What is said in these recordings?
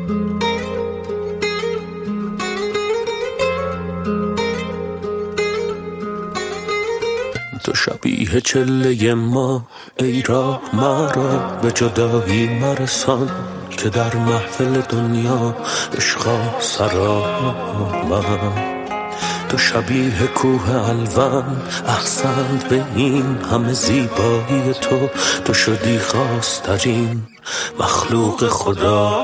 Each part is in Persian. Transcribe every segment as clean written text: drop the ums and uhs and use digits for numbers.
تو شبیه چله ما ای راه مرا به جدایی مرسان که در محفل دنیا عشقا سرا من. تو شبیه کوه الوان احسنت به این همه زیبایی تو شدی خواسترین مخلوق خدا.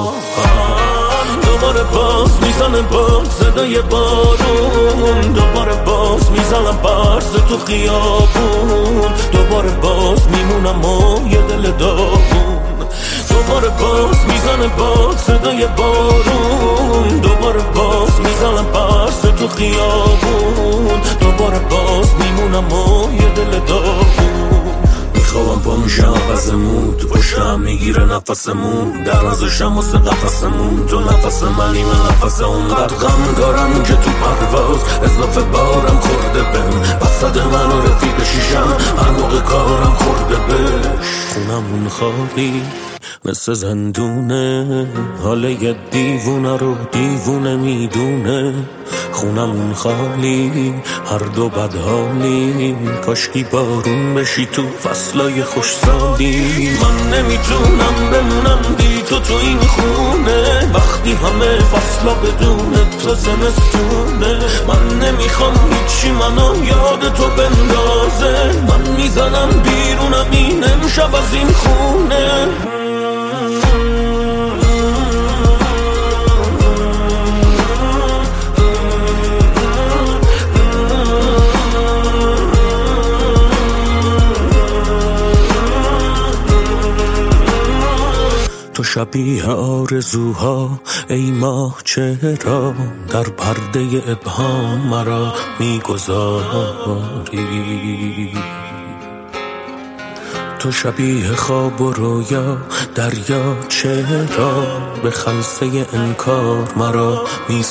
دوباره باز میزنه باد صدای بارون، دوباره باز میزنم برز تو خیابون، دوباره باز میمونم و یه دل داغون. دوباره باز میزنه باد صدای بارون، دوباره باز میزنم برز تو خیابون، دوباره باز میمونم و یه دل داغون. میخوام پا میشم عوضمون، تو پشتم میگیره نفسمون، در نزشم واسه قفسمون، تو نفس منی من نفس اون. قد غم دارم که تو پرواز اضافه بارم خورده بهم، وسط من و رفیق شیشم هر موقع کارم خورده بهش. خونمون خالی مثل زندونه، حال یه دیوونه رو دیوونه میدونه. خونمون خالی هر دو بدحالی، کاشکی بارون بشی تو فصلای خوشسالی. من نمیتونم بمونم بی تو این خونه، وقتی همه فصلا بدون تو زمستونه. من نمیخوام هیچی منو یاد تو بندازه، من میزنم بیرونم این امشب از این خونه. تو شبیه آرزوها ای ماه چرا در پرده ابهام مرا میگذاری. تو شبیه خواب و رویا دریا چرا به خلسه انکار مرا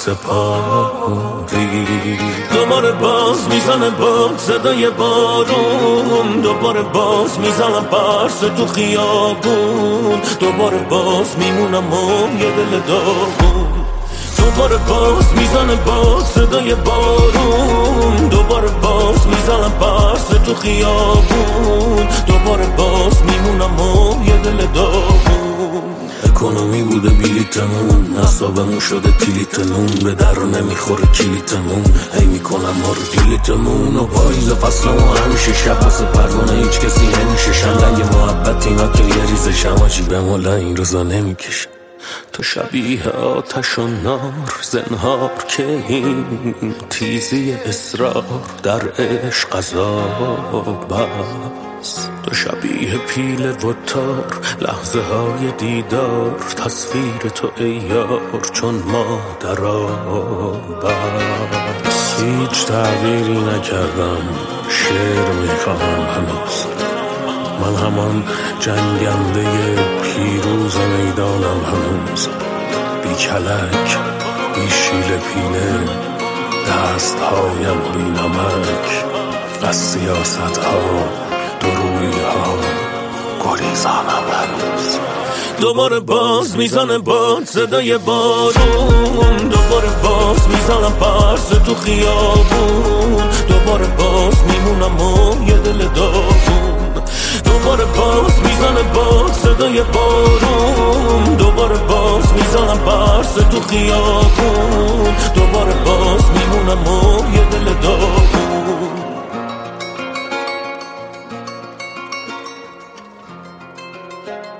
میسپاری. دوباره باز میزنه باد صدای بارون، دوباره باز میزنم برس تو خیابون، دوباره باز میمونم و یه دل داغون. دوباره باز میزنه باد صدای بارون، دوباره باز میزنم برس تو خیابون، دوباره باز میمونم و یه دل داغون. اکونومی بوده بلیتمون، اعصابمون شده کلیتمون، به در نمیخوره کلیتمون، هی میکنم ما رو دیلیتمون. و پاییز فصلمون همیشه شب واسه پروانه هیچ کسی نمیشه شنگ محبت اینا که یه ریزشم آجی به مولا این روزا نمیکشم. تو شبیه آتش و نار زنهار که این تیزی اصرار در عشق عذاب است. تو شبیه پیل و تار لحظه های دیدار، تصویر تو ای یار چون ما در آب است. هیچ تغییری نکردم، شعر میخواهم هنوز، من همان جنگنده پیروز میدانم هنوز. بی کلک بی شیل پینه دستهایم بی نمک، از سیاست ها دروی ها گریزانم هنوز. دوباره باز میزنه باد صدای بارون، دوباره باز میزنم برس تو خیابون، دوباره باز میمونم و یه دل داغون. دوباره باز میزنه باد صدای بارون، دوباره باز میزنم برس تو خیابون، دوباره باز میمونم و یه دل داغون.